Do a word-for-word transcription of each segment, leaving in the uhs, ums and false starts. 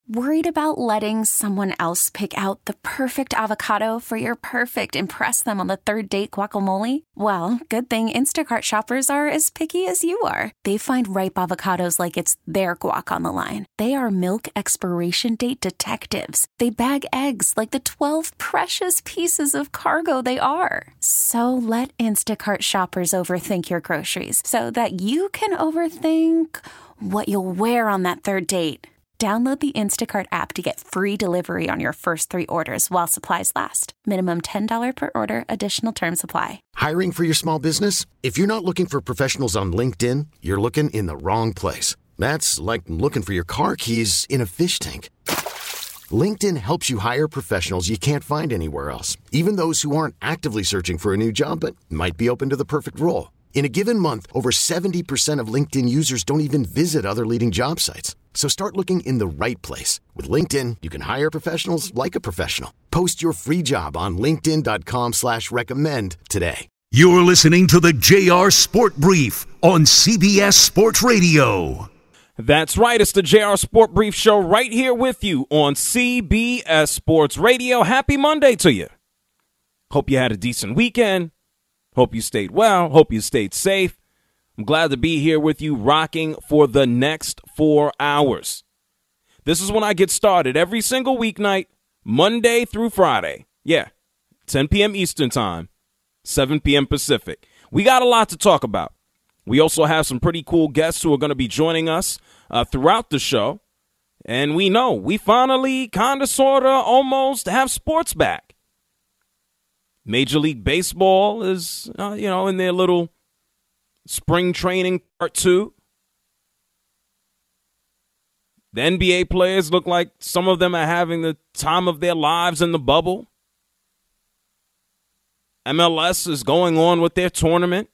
Worried about letting someone else pick out the perfect avocado for your perfect impress them on the third date guacamole? Well, good thing Instacart shoppers are as picky as you are. They find ripe avocados like it's their guac on the line. They are milk expiration date detectives. They bag eggs like the twelve precious pieces of cargo they are. So let Instacart shoppers overthink your groceries so that you can overthink what you'll wear on that third date. Download the Instacart app to get free delivery on your first three orders while supplies last. Minimum ten dollars per order. Additional terms apply. Hiring for your small business? If you're not looking for professionals on LinkedIn, you're looking in the wrong place. That's like looking for your car keys in a fish tank. LinkedIn helps you hire professionals you can't find anywhere else, even those who aren't actively searching for a new job but might be open to the perfect role. In a given month, over seventy percent of LinkedIn users don't even visit other leading job sites. So start looking in the right place. With LinkedIn, you can hire professionals like a professional. Post your free job on linkedin dot com slash recommend today. You're listening to the J R Sport Brief on C B S Sports Radio. That's right. It's the J R Sport Brief Show right here with you on C B S Sports Radio. Happy Monday to you. Hope you had a decent weekend. Hope you stayed well. Hope you stayed safe. I'm glad to be here with you rocking for the next four hours. This is when I get started every single weeknight, Monday through Friday. Yeah, ten p.m. Eastern Time, seven p.m. Pacific. We got a lot to talk about. We also have some pretty cool guests who are going to be joining us uh, throughout the show. And we know we finally kind of, sort of, almost have sports back. Major League Baseball is, uh, you know, in their little spring training part two. The N B A players look like some of them are having the time of their lives in the bubble. M L S is going on with their tournament.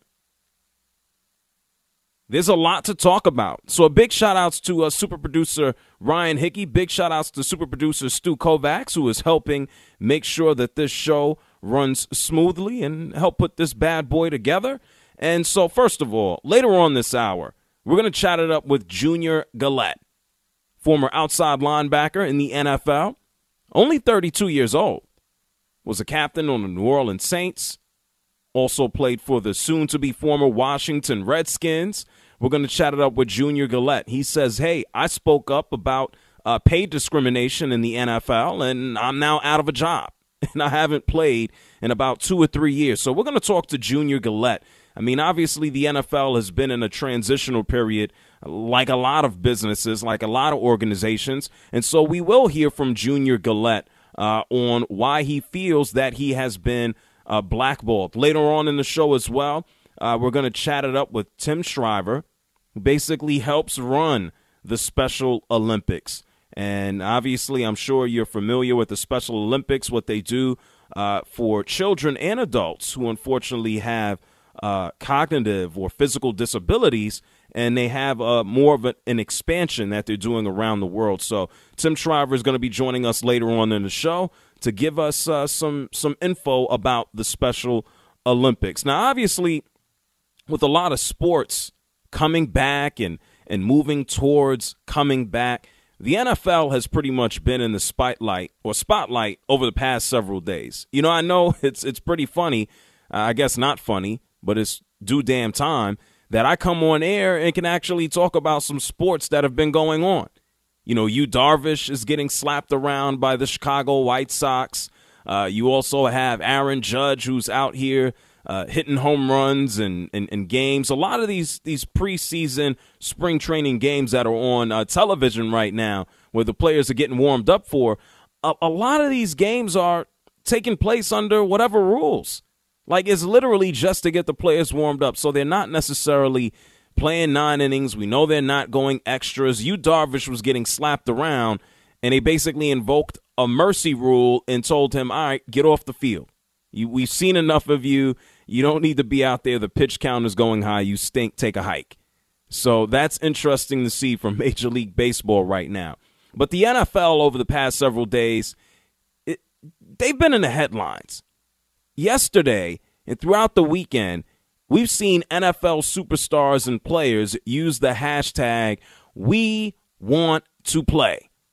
There's a lot to talk about. So a big shout outs to uh, super producer Ryan Hickey. Big shout outs to super producer Stu Kovacs, who is helping make sure that this show runs smoothly and help put this bad boy together. And so, first of all, later on this hour, we're going to chat it up with Junior Galette, former outside linebacker in the N F L, only thirty-two years old, was a captain on the New Orleans Saints, also played for the soon-to-be former Washington Redskins. We're going to chat it up with Junior Galette. He says, hey, I spoke up about uh, pay discrimination in the N F L, and I'm now out of a job, and I haven't played in about two or three years. So we're going to talk to Junior Galette. I mean, obviously, the N F L has been in a transitional period like a lot of businesses, like a lot of organizations. And so we will hear from Junior Galette uh, on why he feels that he has been uh, blackballed. Later on in the show as well, uh, we're going to chat it up with Tim Shriver, who basically helps run the Special Olympics. And obviously, I'm sure you're familiar with the Special Olympics, what they do uh, for children and adults who unfortunately have Uh, cognitive or physical disabilities, and they have uh, more of a, an expansion that they're doing around the world. So Tim Shriver is going to be joining us later on in the show to give us uh, some some info about the Special Olympics. Now, obviously, with a lot of sports coming back and, and moving towards coming back, the N F L has pretty much been in the spotlight or spotlight over the past several days. You know, I know it's it's pretty funny. Uh, I guess not funny, but it's due damn time that I come on air and can actually talk about some sports that have been going on. You know, Yu Darvish is getting slapped around by the Chicago White Sox. Uh, you also have Aaron Judge, who's out here uh, hitting home runs and, and, and games. A lot of these these preseason spring training games that are on uh, television right now, where the players are getting warmed up for, a, a lot of these games are taking place under whatever rules. Like, it's literally just to get the players warmed up. So they're not necessarily playing nine innings. We know they're not going extras. Yu Darvish was getting slapped around, and they basically invoked a mercy rule and told him, all right, get off the field. You, we've seen enough of you. You don't need to be out there. The pitch count is going high. You stink. Take a hike. So that's interesting to see from Major League Baseball right now. But the N F L over the past several days, it, they've been in the headlines. Yesterday and throughout the weekend, we've seen N F L superstars and players use the hashtag We Want to Play.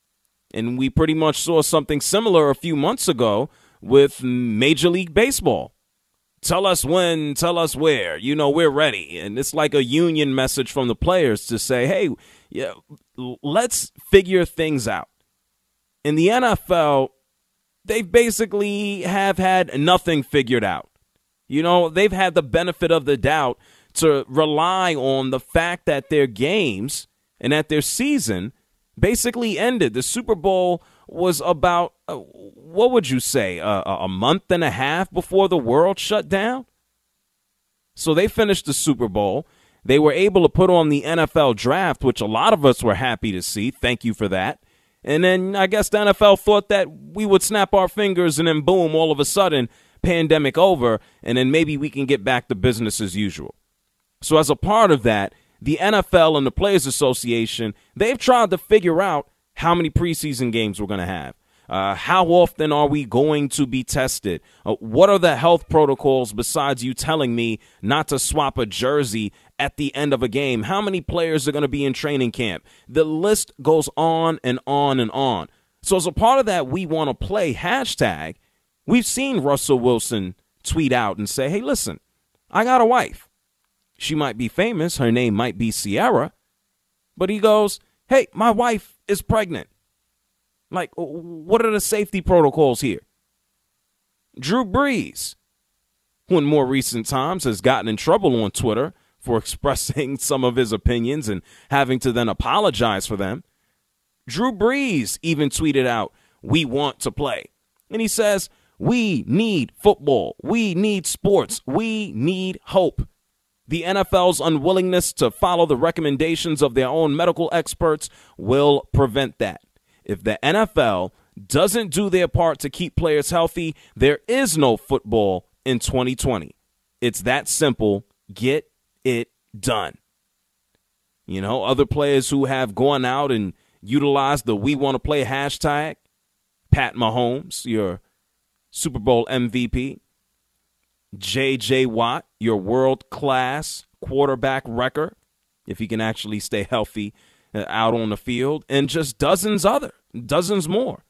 And we pretty much saw something similar a few months ago with Major League Baseball. Tell us when, tell us where, you know, we're ready. And it's like a union message from the players to say, hey, yeah, let's figure things out. In the N F L, they basically have had nothing figured out. You know, they've had the benefit of the doubt to rely on the fact that their games and that their season basically ended. The Super Bowl was about, uh, what would you say, uh, a month and a half before the world shut down? So they finished the Super Bowl. They were able to put on the N F L draft, which a lot of us were happy to see. Thank you for that. And then I guess the N F L thought that we would snap our fingers and then boom, all of a sudden, pandemic over, and then maybe we can get back to business as usual. So as a part of that, the N F L and the Players Association, they've tried to figure out how many preseason games we're going to have. Uh, how often are we going to be tested? Uh, what are the health protocols besides you telling me not to swap a jersey at the end of a game? How many players are going to be in training camp? The list goes on and on and on. So as a part of that we want to play hashtag, we've seen Russell Wilson tweet out and say, hey, listen, I got a wife. She might be famous. Her name might be Sierra. But he goes, hey, my wife is pregnant. Like, what are the safety protocols here? Drew Brees, who in more recent times has gotten in trouble on Twitter for expressing some of his opinions and having to then apologize for them. Drew Brees even tweeted out, we want to play. And he says, we need football. We need sports. We need hope. The N F L's unwillingness to follow the recommendations of their own medical experts will prevent that. If the N F L doesn't do their part to keep players healthy, there is no football in twenty twenty. It's that simple. Get it done. You know, other players who have gone out and utilized the we want to play hashtag, Pat Mahomes, your Super Bowl M V P, J J Watt, your world-class quarterback wrecker, if he can actually stay healthy uh, out on the field, and just dozens other, dozens more.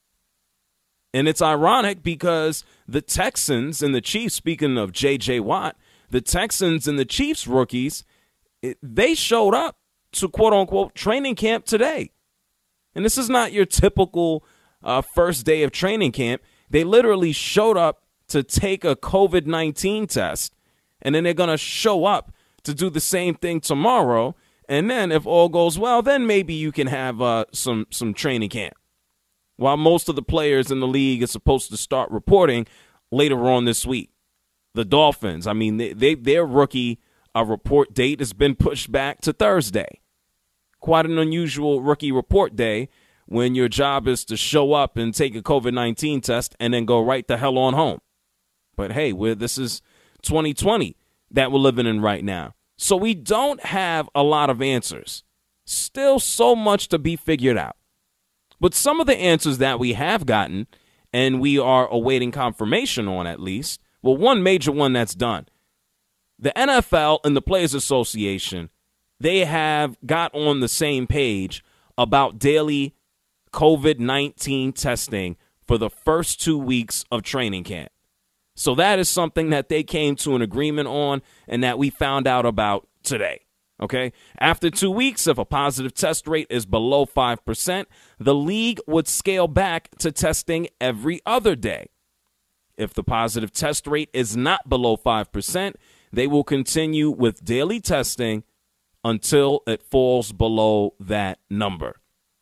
And it's ironic because the Texans and the Chiefs, speaking of J J Watt, the Texans and the Chiefs rookies, it, they showed up to quote-unquote training camp today. And this is not your typical uh, first day of training camp. They literally showed up to take a covid nineteen test, and then they're going to show up to do the same thing tomorrow. And then if all goes well, then maybe you can have uh, some, some training camp. While most of the players in the league are supposed to start reporting later on this week. The Dolphins, I mean, they, they their rookie uh, report date has been pushed back to Thursday. Quite an unusual rookie report day when your job is to show up and take a covid nineteen test and then go right the hell on home. But hey, we're, this is twenty twenty that we're living in right now. So we don't have a lot of answers. Still so much to be figured out. But some of the answers that we have gotten, and we are awaiting confirmation on at least, well, one major one that's done. The N F L and the Players Association, they have got on the same page about daily covid nineteen testing for the first two weeks of training camp. So that is something that they came to an agreement on and that we found out about today. Okay, after two weeks, if a positive test rate is below five percent, the league would scale back to testing every other day. If the positive test rate is not below five percent, they will continue with daily testing until it falls below that number.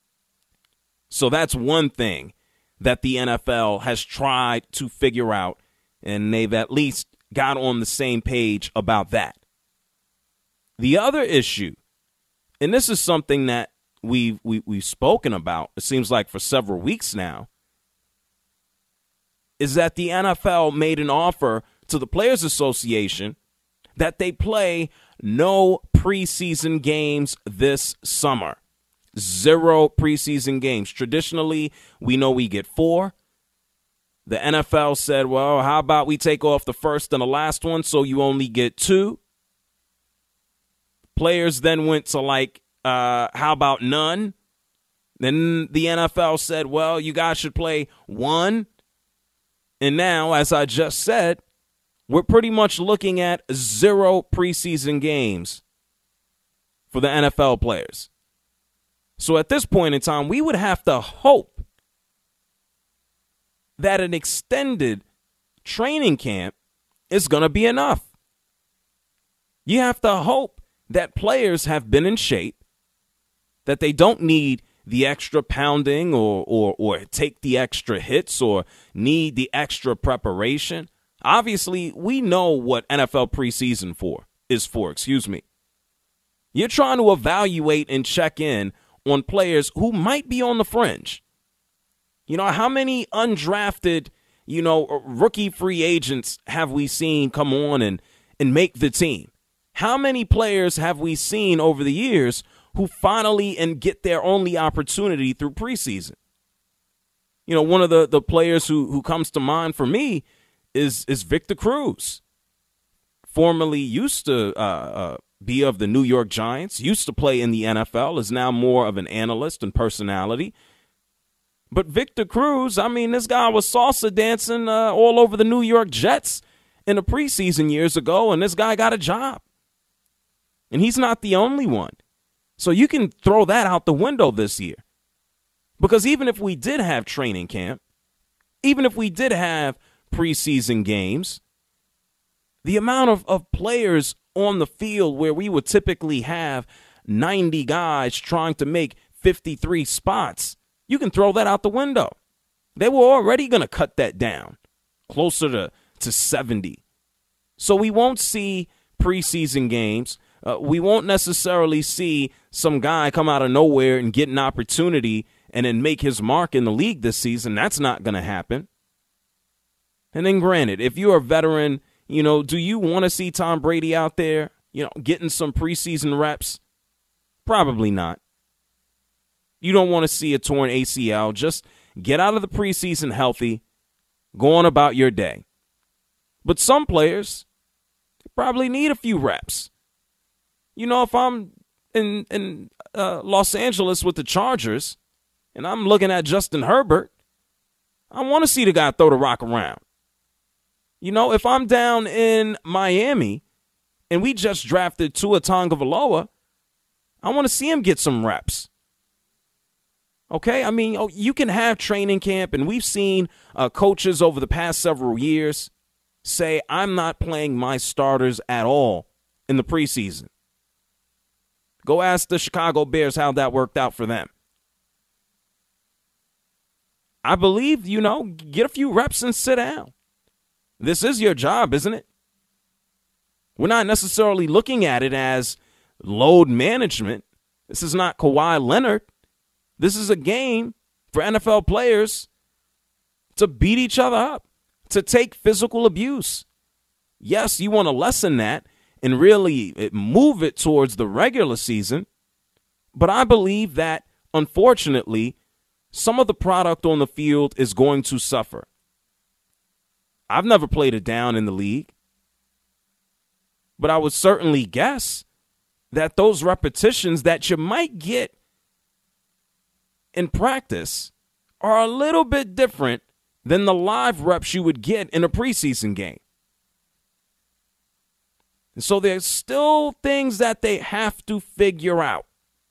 So that's one thing that the N F L has tried to figure out, and they've at least got on the same page about that. The other issue, and this is something that we've, we, we've spoken about, it seems like for several weeks now, is that the N F L made an offer to the Players Association that they play no preseason games this summer. Zero preseason games. Traditionally, we know we get four. The N F L said, well, how about we take off the first and the last one so you only get two? Players then went to like, uh, how about none? Then the N F L said, well, you guys should play one. And now, as I just said, we're pretty much looking at zero preseason games for the N F L players. So at this point in time, we would have to hope that an extended training camp is going to be enough. You have to hope that players have been in shape, that they don't need the extra pounding or, or, or take the extra hits or need the extra preparation. Obviously, we know what N F L preseason for is for, excuse me. You're trying to evaluate and check in on players who might be on the fringe. You know, how many undrafted, you know, rookie free agents have we seen come on and, and make the team? How many players have we seen over the years who finally and get their only opportunity through preseason? You know, one of the, the players who, who comes to mind for me is, is Victor Cruz. Formerly used to uh, uh, be of the New York Giants, used to play in the N F L, is now more of an analyst and personality. But Victor Cruz, I mean, this guy was salsa dancing uh, all over the New York Jets in the preseason years ago, and this guy got a job. And he's not the only one. So you can throw that out the window this year. Because even if we did have training camp, even if we did have preseason games, the amount of, of players on the field where we would typically have ninety guys trying to make fifty-three spots, you can throw that out the window. They were already going to cut that down closer to, to seventy. So we won't see preseason games. Uh, we won't necessarily see some guy come out of nowhere and get an opportunity and then make his mark in the league this season. That's not going to happen. And then granted, if you're a veteran, you know, do you want to see Tom Brady out there, you know, getting some preseason reps? Probably not. You don't want to see a torn A C L. Just get out of the preseason healthy, go on about your day. But some players probably need a few reps. You know, if I'm in, in uh, Los Angeles with the Chargers and I'm looking at Justin Herbert, I want to see the guy throw the rock around. You know, if I'm down in Miami and we just drafted Tua Tagovailoa, I want to see him get some reps. Okay? I mean, oh, you can have training camp, and we've seen uh, coaches over the past several years say, I'm not playing my starters at all in the preseason. Go ask the Chicago Bears how that worked out for them. I believe, you know, get a few reps and sit down. This is your job, isn't it? We're not necessarily looking at it as load management. This is not Kawhi Leonard. This is a game for N F L players to beat each other up, to take physical abuse. Yes, you want to lessen that and really move it towards the regular season. But I believe that, unfortunately, some of the product on the field is going to suffer. I've never played it down in the league, but I would certainly guess that those repetitions that you might get in practice are a little bit different than the live reps you would get in a preseason game. And so there's still things that they have to figure out.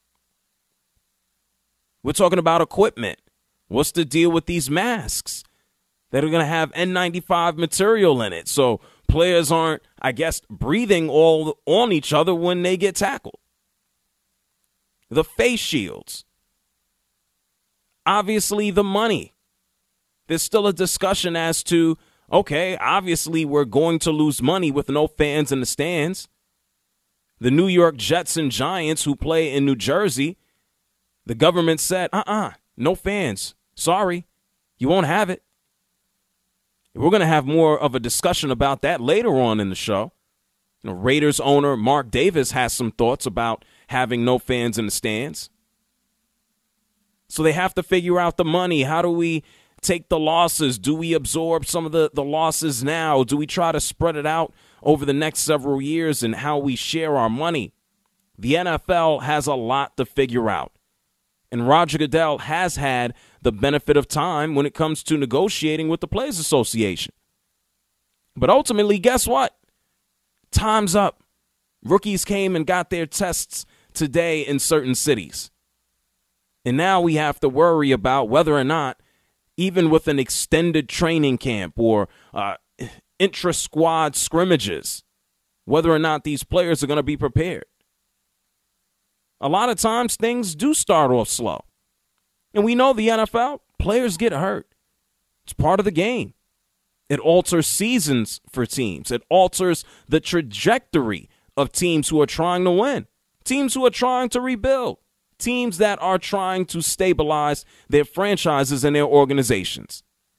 We're talking about equipment. What's the deal with these masks that are going to have N ninety-five material in it? So players aren't, I guess, breathing all on each other when they get tackled. The face shields. Obviously, the money. There's still a discussion as to, okay, obviously we're going to lose money with no fans in the stands. The New York Jets and Giants who play in New Jersey, the government said, uh-uh, no fans. Sorry, you won't have it. We're going to have more of a discussion about that later on in the show. You know, Raiders owner Mark Davis has some thoughts about having no fans in the stands. So they have to figure out the money. How do we take the losses? Do we absorb some of the, the losses now? Do we try to spread it out over the next several years and how we share our money? The N F L has a lot to figure out. And Roger Goodell has had the benefit of time when it comes to negotiating with the Players Association. But ultimately, guess what? Time's up. Rookies came and got their tests today in certain cities. And now we have to worry about whether or not, even with an extended training camp or uh, intra-squad scrimmages, whether or not these players are going to be prepared. A lot of times things do start off slow. And we know the N F L, players get hurt. It's part of the game. It alters seasons for teams. It alters the trajectory of teams who are trying to win, teams who are trying to rebuild, teams that are trying to stabilize their franchises and their organizations.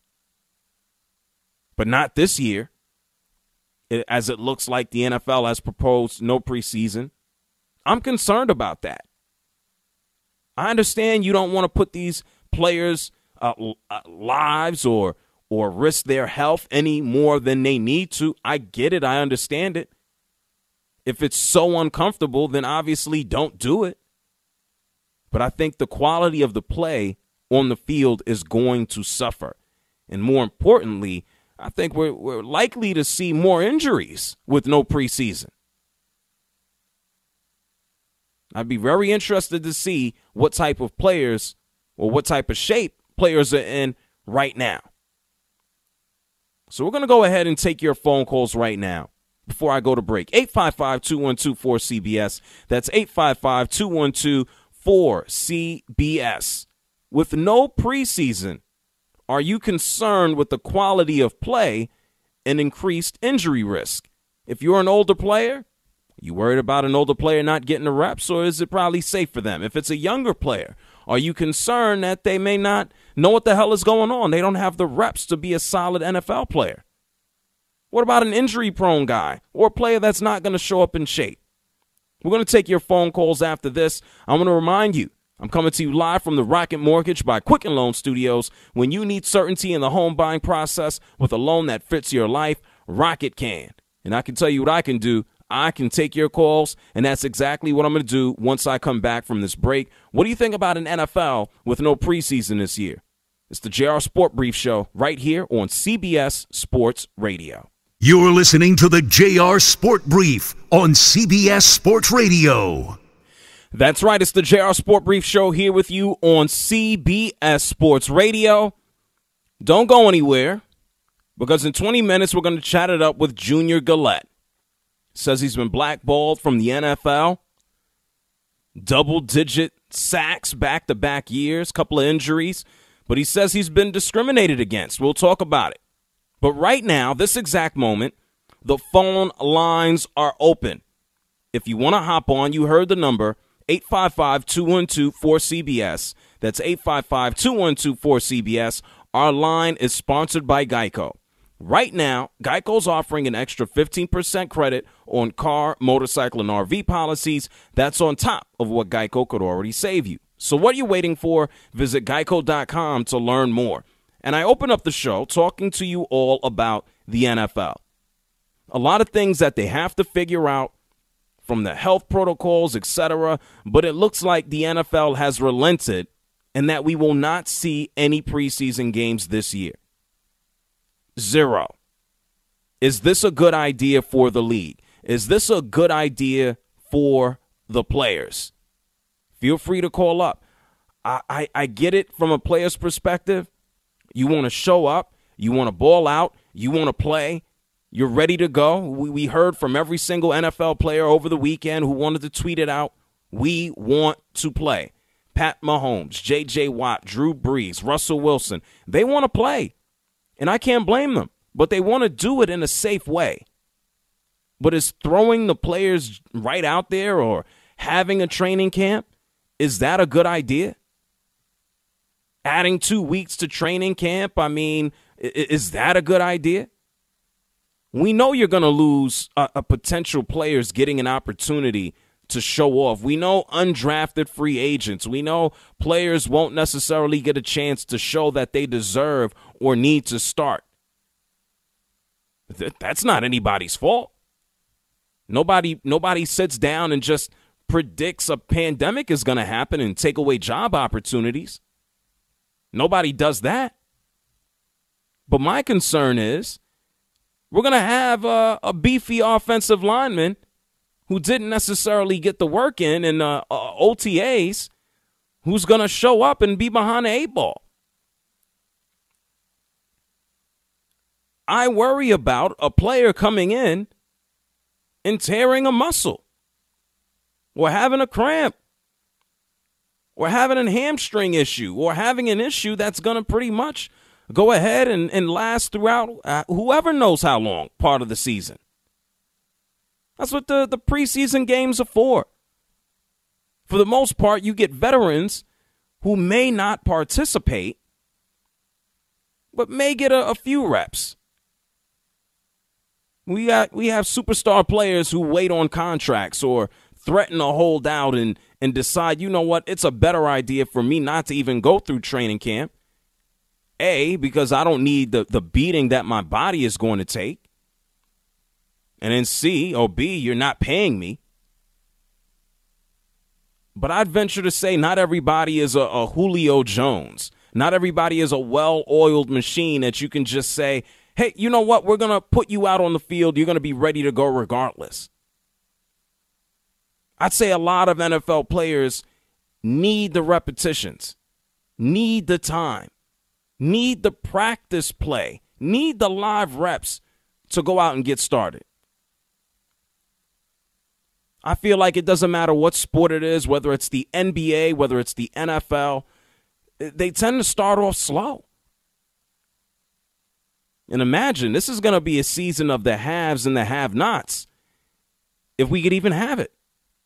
But not this year, it, as it looks like the N F L has proposed no preseason. I'm concerned about that. I understand you don't want to put these players' uh, lives or or risk their health any more than they need to. I get it. I understand it. If it's so uncomfortable, then obviously don't do it. But I think the quality of the play on the field is going to suffer. And more importantly, I think we're, we're likely to see more injuries with no preseason. I'd be very interested to see what type of players or what type of shape players are in right now. So we're going to go ahead and take your phone calls right now before I go to break. eight five five, two one two, four C B S. That's eight five five, two one two, four C B S. With no preseason, are you concerned with the quality of play and increased injury risk? If you're an older player, you worried about an older player not getting the reps, or is it probably safe for them? If it's a younger player, are you concerned that they may not know what the hell is going on? They don't have the reps to be a solid N F L player. What about an injury-prone guy or a player that's not going to show up in shape? We're going to take your phone calls after this. I'm going to remind you, I'm coming to you live from the Rocket Mortgage by Quicken Loan Studios. When you need certainty in the home buying process with a loan that fits your life, Rocket can. And I can tell you what I can do. I can take your calls, and that's exactly what I'm going to do once I come back from this break. What do you think about an N F L with no preseason this year? It's the J R Sport Brief Show right here on C B S Sports Radio. You're listening to the J R Sport Brief on C B S Sports Radio. That's right. It's the J R Sport Brief Show here with you on C B S Sports Radio. Don't go anywhere, because in twenty minutes we're going to chat it up with Junior Galette. Says he's been blackballed from the N F L. Double-digit sacks back-to-back years, couple of injuries. But he says he's been discriminated against. We'll talk about it. But right now, this exact moment, the phone lines are open. If you want to hop on, you heard the number, eight five five, two one two, four C B S. That's eight five five, two one two, four C B S. Our line is sponsored by Geico. Right now, Geico's offering an extra fifteen percent credit on car, motorcycle, and R V policies. That's on top of what Geico could already save you. So what are you waiting for? Visit geico dot com to learn more. And I open up the show talking to you all about the N F L. A lot of things that they have to figure out, from the health protocols, et cetera, but it looks like the N F L has relented and that we will not see any preseason games this year. Zero. Is this a good idea for the league? Is this a good idea for the players? Feel free to call up. I, I, I get it from a player's perspective. You want to show up. You want to ball out. You want to play. You're ready to go. We, we heard from every single N F L player over the weekend who wanted to tweet it out. We want to play. Pat Mahomes, J J Watt, Drew Brees, Russell Wilson. They want to play. And I can't blame them, but they want to do it in a safe way. But is throwing the players right out there or having a training camp, is that a good idea? Adding two weeks to training camp, I mean, is that a good idea? We know you're going to lose a, a potential players getting an opportunity to show off. We know undrafted free agents. We know players won't necessarily get a chance to show that they deserve or need to start. Th- that's not anybody's fault. Nobody, nobody sits down and just predicts a pandemic is going to happen and take away job opportunities. Nobody does that. But my concern is we're going to have a, a beefy offensive lineman who didn't necessarily get the work in in uh, uh, O T As who's going to show up and be behind the eight ball. I worry about a player coming in and tearing a muscle or having a cramp or having a hamstring issue or having an issue that's going to pretty much go ahead and, and last throughout uh, whoever knows how long part of the season. That's what the, the preseason games are for. For the most part, you get veterans who may not participate, but may get a, a few reps. We got we have superstar players who wait on contracts or threaten to hold out and, and decide, you know what, it's a better idea for me not to even go through training camp. A, because I don't need the, the beating that my body is going to take. And then C, or B, you're not paying me. But I'd venture to say not everybody is a, a Julio Jones. Not everybody is a well-oiled machine that you can just say, hey, you know what? We're going to put you out on the field. You're going to be ready to go regardless. I'd say a lot of N F L players need the repetitions, need the time, need the practice play, need the live reps to go out and get started. I feel like it doesn't matter what sport it is, whether it's the N B A, whether it's the N F L, they tend to start off slow. And imagine, this is going to be a season of the haves and the have-nots, if we could even have it.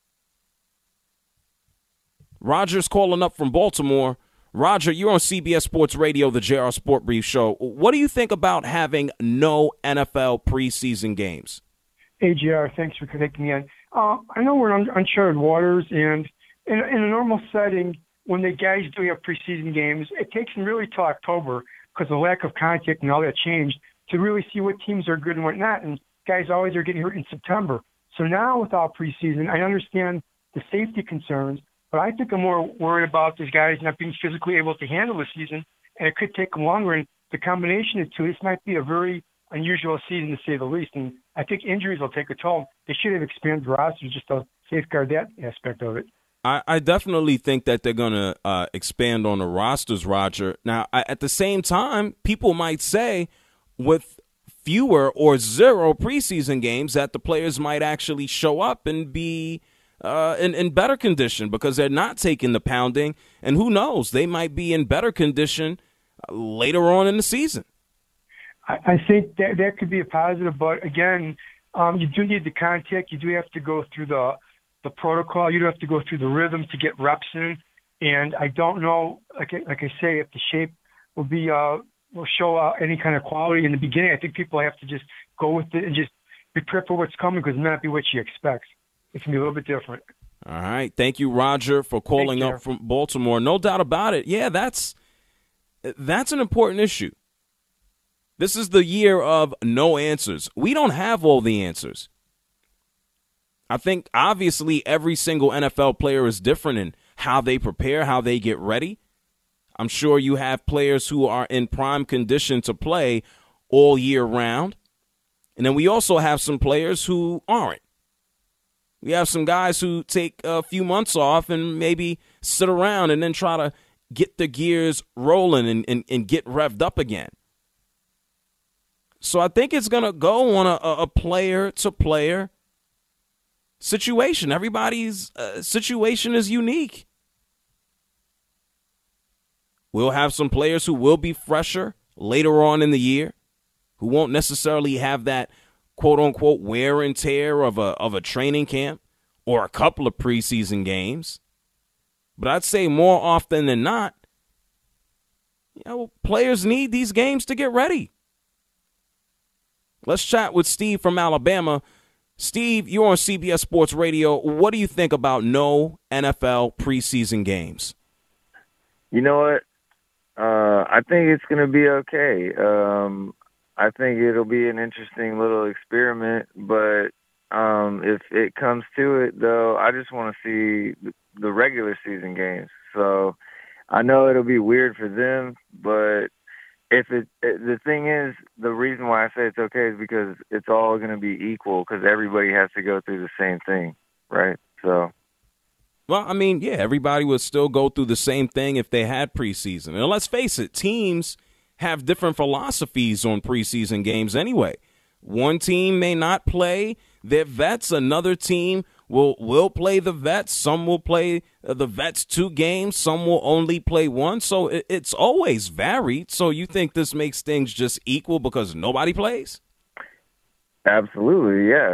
Roger's calling up from Baltimore. Roger, you're on C B S Sports Radio, the J R Sport Brief Show. What do you think about having no N F L preseason games? Hey, J R, thanks for connecting me in. Uh, I know we're in uncharted waters, and in, in a normal setting, when the guys do have preseason games, it takes them really till October because of the lack of contact and all that changed to really see what teams are good and what not. And guys always are getting hurt in September. So now without preseason, I understand the safety concerns, but I think I'm more worried about these guys not being physically able to handle the season, and it could take them longer. And the combination of two, this might be a very unusual season to say the least. And I think injuries will take a toll. They should have expanded rosters just to safeguard that aspect of it. I, I definitely think that they're going to uh, expand on the rosters, Roger. Now, I, at the same time, people might say with fewer or zero preseason games that the players might actually show up and be uh, in, in better condition because they're not taking the pounding. And who knows, they might be in better condition later on in the season. I, I think that that could be a positive, but again, um, you do need the contact. You do have to go through the the protocol. You do have to go through the rhythm to get reps in. And I don't know, like I, like I say, if the shape will be uh, will show uh, any kind of quality in the beginning. I think people have to just go with it and just be prepared for what's coming because it may not be what you expect. It can be a little bit different. All right. Thank you, Roger, for calling up from Baltimore. No doubt about it. Yeah, that's that's an important issue. This is the year of no answers. We don't have all the answers. I think, obviously, every single N F L player is different in how they prepare, how they get ready. I'm sure you have players who are in prime condition to play all year round. And then we also have some players who aren't. We have some guys who take a few months off and maybe sit around and then try to get the gears rolling and, and, and get revved up again. So I think it's going to go on a, a player-to-player situation. Everybody's uh, situation is unique. We'll have some players who will be fresher later on in the year, who won't necessarily have that quote-unquote wear and tear of a of a training camp or a couple of preseason games. But I'd say more often than not, you know, players need these games to get ready. Let's chat with Steve from Alabama. Steve, you're on C B S Sports Radio. What do you think about no N F L preseason games? You know what? Uh, I think it's going to be okay. Um, I think it'll be an interesting little experiment, but Um, if it comes to it, though, I just want to see the regular season games. So I know it'll be weird for them, but if it, it the thing is, the reason why I say it's okay is because it's all going to be equal because everybody has to go through the same thing, right? So. Well, I mean, yeah, everybody would still go through the same thing if they had preseason. And let's face it, teams have different philosophies on preseason games anyway. One team may not play their vets. Another team will will play the vets. Some will play the vets two games. Some will only play one. So it, it's always varied. So you think this makes things just equal because nobody plays? Absolutely, yeah.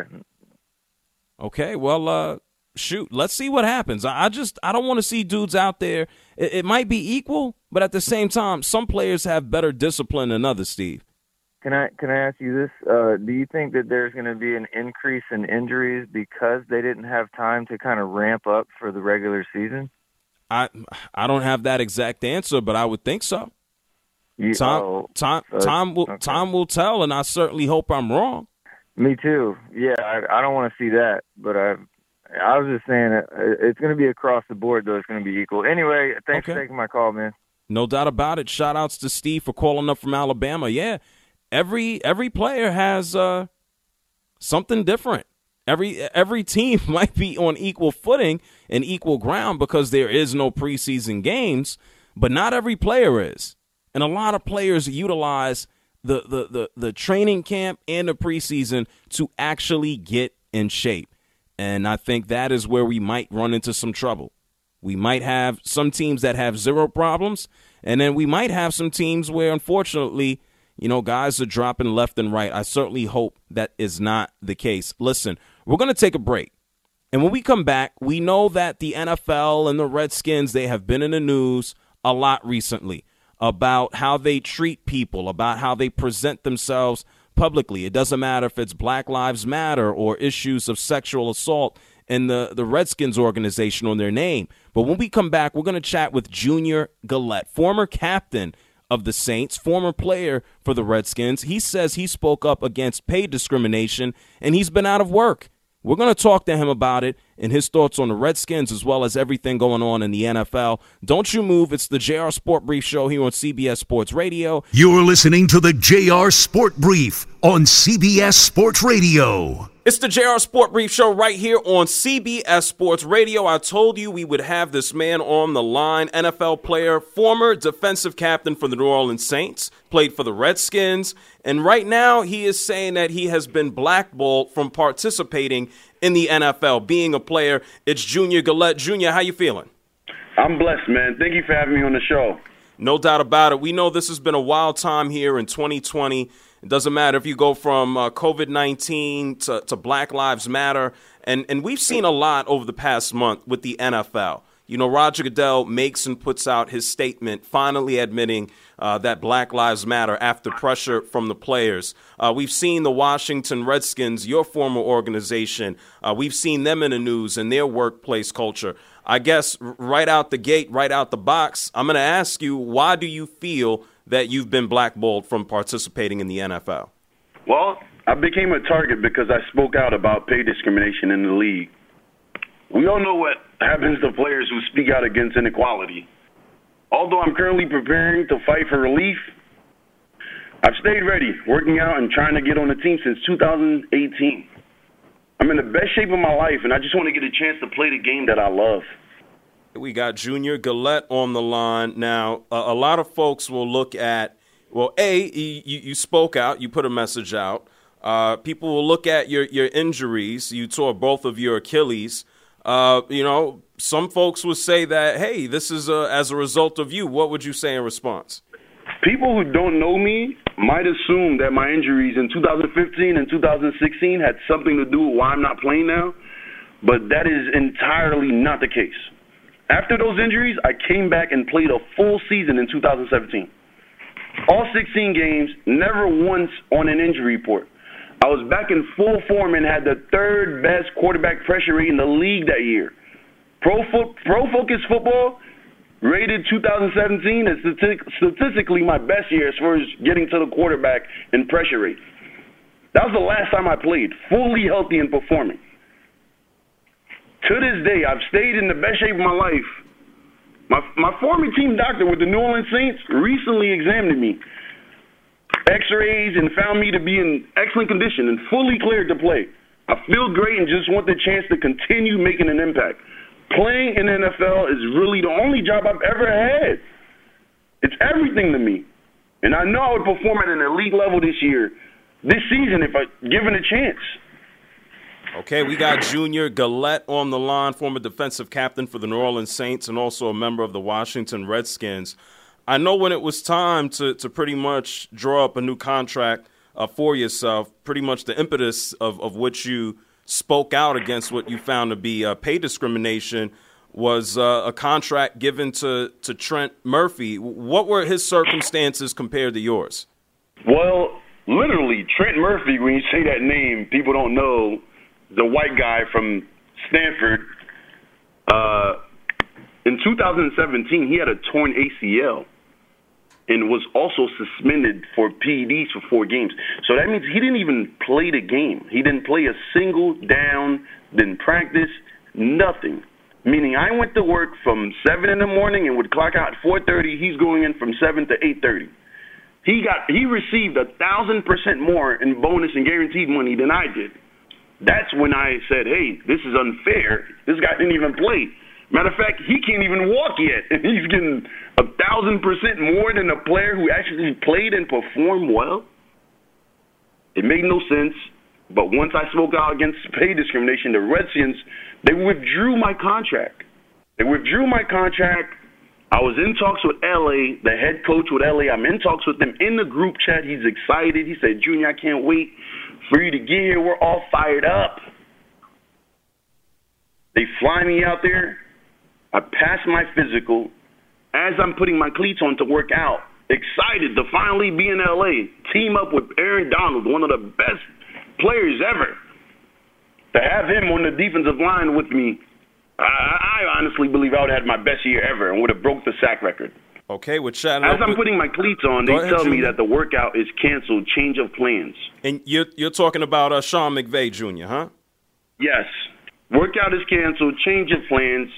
Okay, well, uh, shoot, let's see what happens. I, I just I don't want to see dudes out there. It, it might be equal, but at the same time, some players have better discipline than others, Steve. Can I can I ask you this? Uh, do you think that there's going to be an increase in injuries because they didn't have time to kind of ramp up for the regular season? I I don't have that exact answer, but I would think so. You, time oh, time uh, time will okay. time will tell, and I certainly hope I'm wrong. Me too. Yeah, I, I don't want to see that, but I I was just saying it, it's going to be across the board, though. It's going to be equal. Anyway, thanks okay. for taking my call, man. No doubt about it. Shout outs to Steve for calling up from Alabama. Yeah. Every every player has uh, something different. Every every team might be on equal footing and equal ground because there is no preseason games, but not every player is. And a lot of players utilize the the the, the training camp and the preseason to actually get in shape. And I think that is where we might run into some trouble. We might have some teams that have zero problems, and then we might have some teams where, unfortunately, you know, guys are dropping left and right. I certainly hope that is not the case. Listen, we're going to take a break. And when we come back, we know that the N F L and the Redskins, they have been in the news a lot recently about how they treat people, about how they present themselves publicly. It doesn't matter if it's Black Lives Matter or issues of sexual assault in the, the Redskins organization on their name. But when we come back, we're going to chat with Junior Galette, former captain of the Saints, former player for the Redskins. He says he spoke up against pay discrimination, and he's been out of work. We're going to talk to him about it and his thoughts on the Redskins as well as everything going on in the N F L. Don't you move. It's the J R Sport Brief Show here on C B S Sports Radio. You're listening to the J R Sport Brief on C B S Sports Radio. It's the J R Sport Brief Show right here on C B S Sports Radio. I told you we would have this man on the line, N F L player, former defensive captain for the New Orleans Saints, played for the Redskins, and right now he is saying that he has been blackballed from participating in the N F L, being a player. It's Junior Galette. Junior, how you feeling? I'm blessed, man. Thank you for having me on the show. No doubt about it. We know this has been a wild time here in twenty twenty. It doesn't matter if you go from uh, COVID nineteen to, to Black Lives Matter. And, and we've seen a lot over the past month with the N F L. You know, Roger Goodell makes and puts out his statement finally admitting uh, that Black Lives Matter after pressure from the players. Uh, we've seen the Washington Redskins, your former organization. Uh, we've seen them in the news and their workplace culture. I guess right out the gate, right out the box, I'm going to ask you, why do you feel that you've been blackballed from participating in the N F L? Well, I became a target because I spoke out about pay discrimination in the league. We all know what happens to players who speak out against inequality. Although I'm currently preparing to fight for relief, I've stayed ready, working out and trying to get on the team since two thousand eighteen. I'm in the best shape of my life, and I just want to get a chance to play the game that I love. We got Junior Galette on the line. Now, a, a lot of folks will look at, well, A, you, you spoke out, you put a message out. Uh, people will look at your, your injuries. You tore both of your Achilles. Uh, you know, some folks would say that, hey, this is a, as a result of you. What would you say in response? People who don't know me might assume that my injuries in two thousand fifteen and two thousand sixteen had something to do with why I'm not playing now, but that is entirely not the case. After those injuries, I came back and played a full season in two thousand seventeen. All sixteen games, never once on an injury report. I was back in full form and had the third best quarterback pressure rate in the league that year. Pro, Fo- Pro Focus Football rated two thousand seventeen as statistically my best year as far as getting to the quarterback and pressure rate. That was the last time I played, fully healthy and performing. To this day, I've stayed in the best shape of my life. My my former team doctor with the New Orleans Saints recently examined me, x-rays, and found me to be in excellent condition and fully cleared to play. I feel great and just want the chance to continue making an impact. Playing in the N F L is really the only job I've ever had. It's everything to me. And I know I would perform at an elite level this year, this season, if I given a chance. Okay, we got Junior Galette on the line, former defensive captain for the New Orleans Saints and also a member of the Washington Redskins. I know when it was time to, to pretty much draw up a new contract uh, for yourself, pretty much the impetus of, of which you spoke out against what you found to be uh, pay discrimination was uh, a contract given to, to Trent Murphy. What were his circumstances compared to yours? Well, literally, Trent Murphy, when you say that name, people don't know the white guy from Stanford. Uh, in two thousand seventeen, he had a torn A C L and was also suspended for P E Ds for four games. So that means he didn't even play the game. He didn't play a single down, didn't practice, nothing. Meaning I went to work from seven in the morning and would clock out at four thirty. He's going in from seven to eight thirty. He got he received a thousand percent more in bonus and guaranteed money than I did. That's when I said, hey, this is unfair. This guy didn't even play. Matter of fact, he can't even walk yet, and he's getting a thousand percent more than a player who actually played and performed well. It made no sense. But once I spoke out against pay discrimination, the Redskins, they withdrew my contract. They withdrew my contract. I was in talks with L A, the head coach with L A. I'm in talks with him in the group chat. He's excited. He said, Junior, I can't wait for you to get here. We're all fired up. They fly me out there. I pass my physical. As I'm putting my cleats on to work out, excited to finally be in L A, team up with Aaron Donald, one of the best players ever. To have him on the defensive line with me, I, I honestly believe I would have had my best year ever and would have broke the sack record. Okay, we're chatting. As I'm putting my cleats on, they tell me that the workout is canceled, change of plans. And you're, you're talking about uh, Sean McVay Junior, huh? Yes. Workout is canceled, change of plans.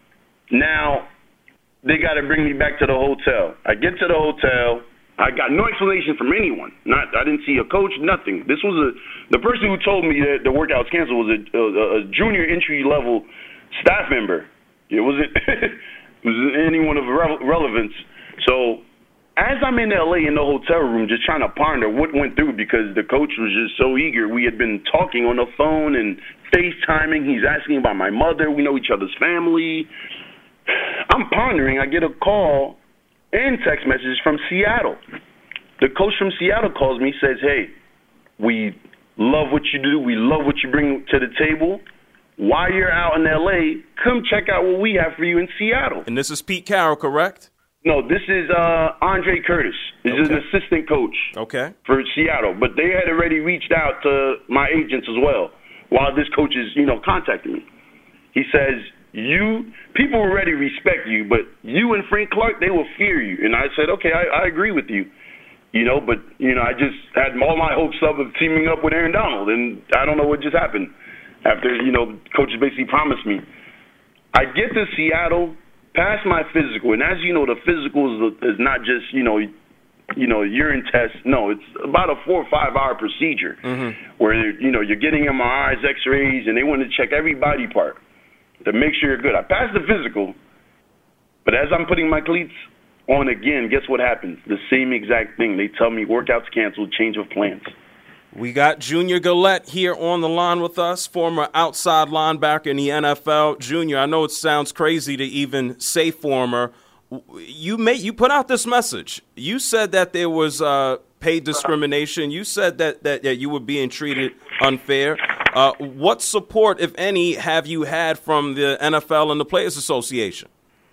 Now, they got to bring me back to the hotel. I get to the hotel. I got no explanation from anyone. Not, I didn't see a coach, nothing. This was a the person who told me that the workout was canceled was a, a, a junior entry-level staff member. It wasn't, it wasn't anyone of re- relevance. So as I'm in L A in the hotel room just trying to ponder what went through because the coach was just so eager. We had been talking on the phone and FaceTiming. He's asking about my mother. We know each other's family. I'm pondering. I get a call and text messages from Seattle. The coach from Seattle calls me, says, hey, we love what you do. We love what you bring to the table. While you're out in L A, come check out what we have for you in Seattle. And this is Pete Carroll, correct? No, this is uh, Andre Curtis. This is Okay. an assistant coach Okay. for Seattle. But they had already reached out to my agents as well while this coach is, you know, contacting me. He says, you, people already respect you, but you and Frank Clark, they will fear you. And I said, okay, I, I agree with you. You know, but, you know, I just had all my hopes up of teaming up with Aaron Donald, and I don't know what just happened after, you know, coaches basically promised me. I get to Seattle, pass my physical, and as you know, the physical is, is not just, you know, you know, urine test. No, it's about a four or five hour procedure Mm-hmm. where, you know, you're getting M R Is, X-rays, and they want to check every body part to make sure you're good. I passed the physical, but as I'm putting my cleats on again, guess what happens? The same exact thing. They tell me workouts canceled, change of plans. We got Junior Galette here on the line with us, former outside linebacker in the N F L. Junior, I know it sounds crazy to even say former. You made, you put out this message. You said that there was uh, pay discrimination. You said that, that, that you were being treated unfair. Uh, what support, if any, have you had from the N F L and the Players Association?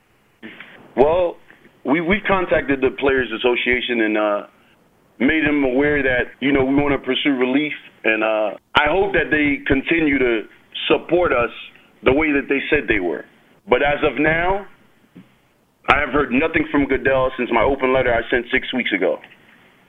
Well, we, we've contacted the Players Association and uh, made them aware that, you know, we want to pursue relief. And uh, I hope that they continue to support us the way that they said they were. But as of now, I have heard nothing from Goodell since my open letter I sent six weeks ago.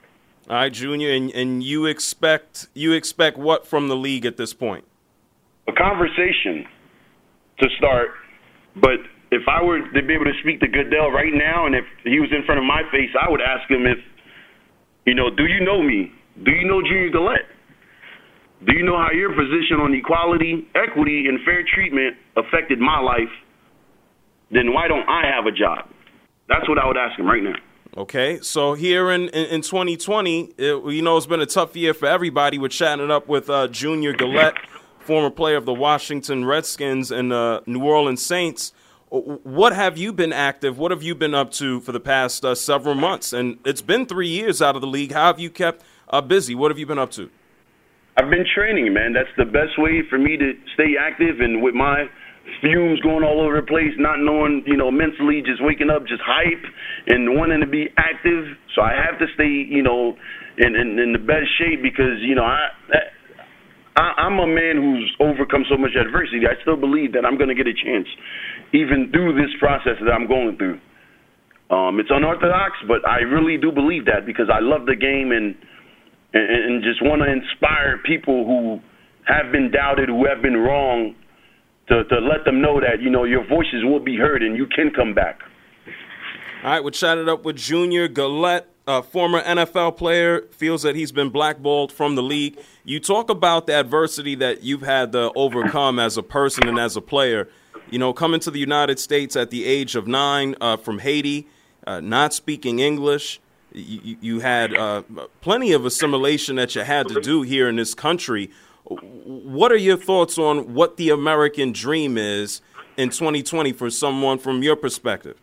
All right, Junior, and, and you expect you expect what from the league at this point? A conversation to start, but if I were to be able to speak to Goodell right now, and if he was in front of my face, I would ask him if, you know, do you know me? Do you know Junior Galette? Do you know how your position on equality, equity, and fair treatment affected my life? Then why don't I have a job? That's what I would ask him right now. Okay, so here in, in, in twenty twenty, it, you know, it's been a tough year for everybody. We're chatting it up with uh, Junior Galette, former player of the Washington Redskins and uh, New Orleans Saints. What have you been active? What have you been up to for the past uh, several months? And it's been three years out of the league. How have you kept uh, busy? What have you been up to? I've been training, man. That's the best way for me to stay active. And with my fumes going all over the place, not knowing, you know, mentally, just waking up, just hype and wanting to be active. So I have to stay, you know, in, in, in the best shape because, you know, I, I, I'm a man who's overcome so much adversity. I still believe that I'm going to get a chance, even through this process that I'm going through. Um, it's unorthodox, but I really do believe that because I love the game and and, and just want to inspire people who have been doubted, who have been wrong, to, to let them know that, you know, your voices will be heard and you can come back. All right, we're chatting up with Junior Galette, a former N F L player, feels that he's been blackballed from the league. You talk about the adversity that you've had to overcome as a person and as a player. You know, coming to the United States at the age of nine uh, from Haiti, uh, not speaking English, you, you had uh, plenty of assimilation that you had to do here in this country. What are your thoughts on what the American dream is in twenty twenty for someone from your perspective?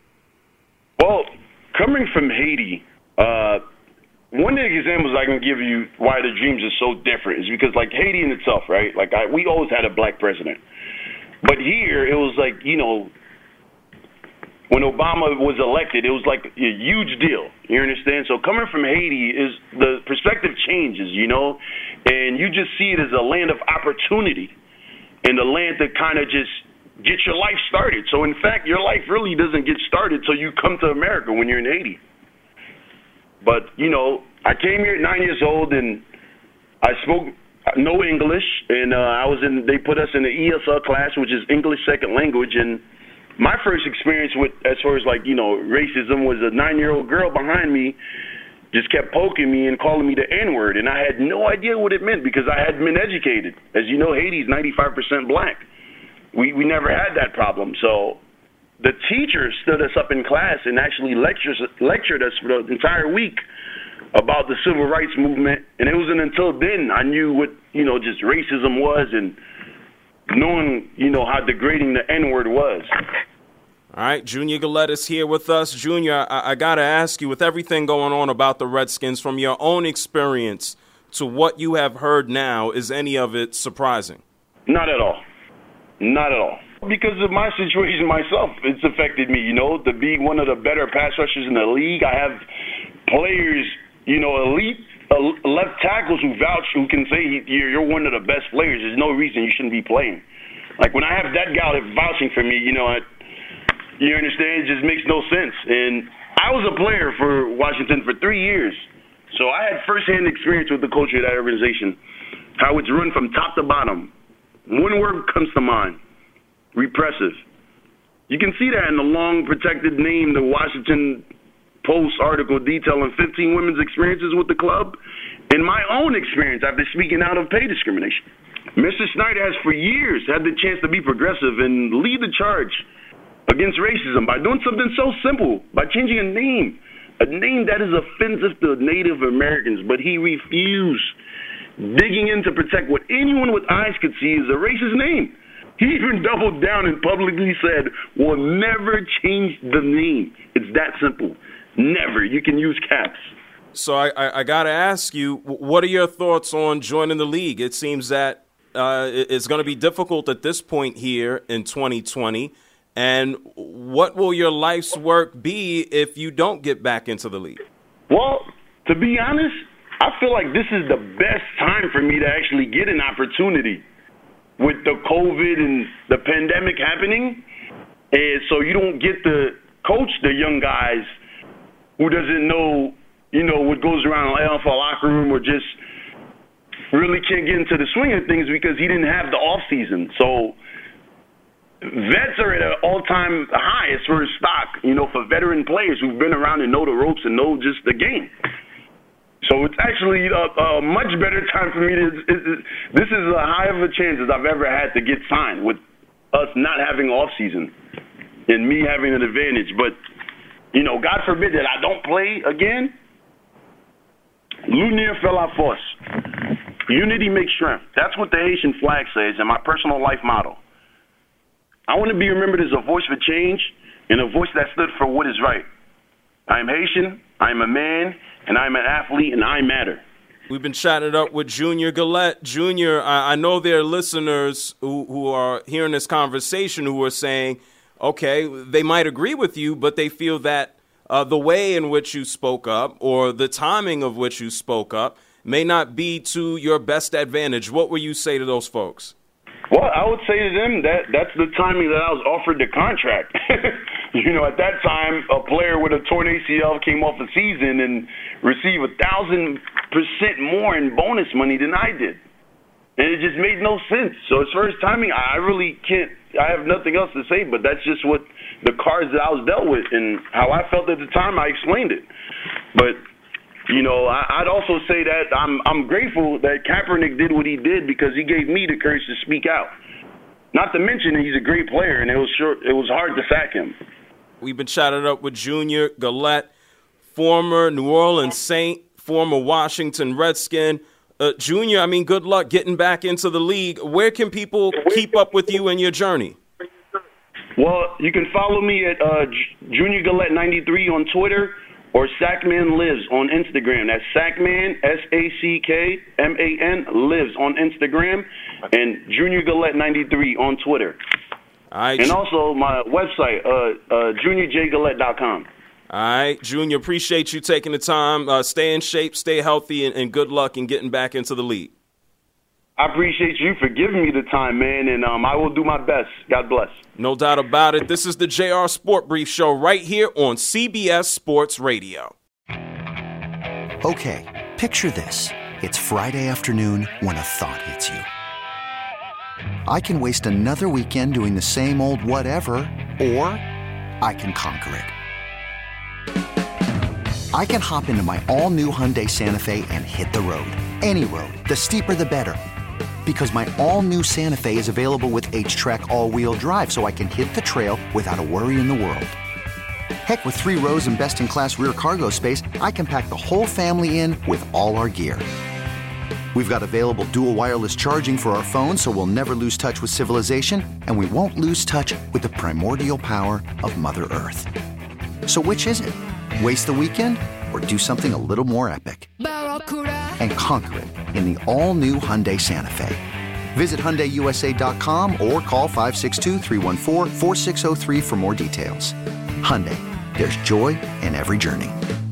Well, coming from Haiti, uh, one of the examples I can give you why the dreams are so different is because, like, Haiti in itself, right? Like, I, we always had a black president. But here, it was like, you know, when Obama was elected, it was like a huge deal. You understand? So coming from Haiti is the perspective changes, you know, and you just see it as a land of opportunity and a land that kind of just get your life started. So, in fact, your life really doesn't get started till you come to America when you're in Haiti. But, you know, I came here at nine years old and I spoke no English, and uh, I was in. They put us in the E S L class, which is English Second Language, and my first experience with, as far as like, you know, racism was a nine-year-old girl behind me just kept poking me and calling me the N-word, and I had no idea what it meant because I hadn't been educated. As you know, Haiti's ninety-five percent black. We we never had that problem. So the teacher stood us up in class and actually lectures, lectured us for the entire week about the civil rights movement, and it wasn't until then I knew what, you know, just racism was and knowing, you know, how degrading the N-word was. All right, Junior Galette is here with us. Junior, I, I got to ask you, with everything going on about the Redskins, from your own experience to what you have heard now, is any of it surprising? Not at all. Not at all. Because of my situation myself, it's affected me, you know, to be one of the better pass rushers in the league. I have players, you know, elite uh, left tackles who vouch, who can say you're, you're one of the best players. There's no reason you shouldn't be playing. Like, when I have that guy vouching for me, you know, I, you understand, it just makes no sense. And I was a player for Washington for three years, so I had firsthand experience with the culture of that organization, how it's run from top to bottom. One word comes to mind: repressive. You can see that in the long protected name, the Washington Post article detailing fifteen women's experiences with the club, and my own experience after speaking out of pay discrimination. Mister Snyder has for years had the chance to be progressive and lead the charge against racism by doing something so simple, by changing a name, a name that is offensive to Native Americans, but he refused, digging in to protect what anyone with eyes could see is a racist name. He even doubled down and publicly said, we'll never change the name. It's that simple. Never. You can use caps. So I, I, I got to ask you, what are your thoughts on joining the league? It seems that uh, it's going to be difficult at this point here in twenty twenty. And what will your life's work be if you don't get back into the league? Well, to be honest, I feel like this is the best time for me to actually get an opportunity with the COVID and the pandemic happening. And so you don't get to coach the young guys who doesn't know you know, what goes around in the N F L locker room, or just really can't get into the swing of things because he didn't have the off season. So vets are at an all-time high as far as stock, you know, for veteran players who've been around and know the ropes and know just the game. So it's actually a, a much better time for me to – this is as high of a chance as I've ever had to get signed, with us not having off-season and me having an advantage. But, you know, God forbid that I don't play again. L'union fait la force. Unity makes strength. That's what the Haitian flag says, and my personal life motto. I want to be remembered as a voice for change and a voice that stood for what is right. I am Haitian, I am a man, and I am an athlete, and I matter. We've been chatting it up with Junior Galette. Junior, I, I know there are listeners who, who are hearing this conversation who are saying, okay, they might agree with you, but they feel that uh, the way in which you spoke up or the timing of which you spoke up may not be to your best advantage. What will you say to those folks? Well, I would say to them that that's the timing that I was offered the contract. You know, at that time, a player with a torn A C L came off a season and received a thousand percent more in bonus money than I did. And it just made no sense. So as far as timing, I really can't, I have nothing else to say, but that's just what the cards that I was dealt with, and how I felt at the time, I explained it. But you know, I'd also say that I'm I'm grateful that Kaepernick did what he did, because he gave me the courage to speak out. Not to mention he's a great player, and it was short, it was hard to sack him. We've been chatting up with Junior Galette, former New Orleans Saint, former Washington Redskin. Uh, Junior, I mean, good luck getting back into the league. Where can people keep up with you and your journey? Well, you can follow me at uh, Junior Galette ninety-three on Twitter, or Sackman Lives on Instagram. That's Sackman, S A C K M A N, Lives on Instagram, and Junior Galette ninety-three on Twitter. All right. And also my website, uh, uh, junior j galette dot com. All right, Junior, appreciate you taking the time. Uh, stay in shape, stay healthy, and, and good luck in getting back into the league. I appreciate you for giving me the time, man, and um, I will do my best. God bless. No doubt about it. This is the J R Sport Brief Show right here on C B S Sports Radio. Okay, picture this. It's Friday afternoon when a thought hits you. I can waste another weekend doing the same old whatever, or I can conquer it. I can hop into my all-new Hyundai Santa Fe and hit the road. Any road. The steeper, the better. Because my all-new Santa Fe is available with H-Track all-wheel drive, so I can hit the trail without a worry in the world. Heck, with three rows and best-in-class rear cargo space, I can pack the whole family in with all our gear. We've got available dual wireless charging for our phones, so we'll never lose touch with civilization, and we won't lose touch with the primordial power of Mother Earth. So which is it? Waste the weekend or do something a little more epic and conquer it in the all-new Hyundai Santa Fe. Visit Hyundai U S A dot com or call five six two, three one four, four six zero three for more details. Hyundai, there's joy in every journey.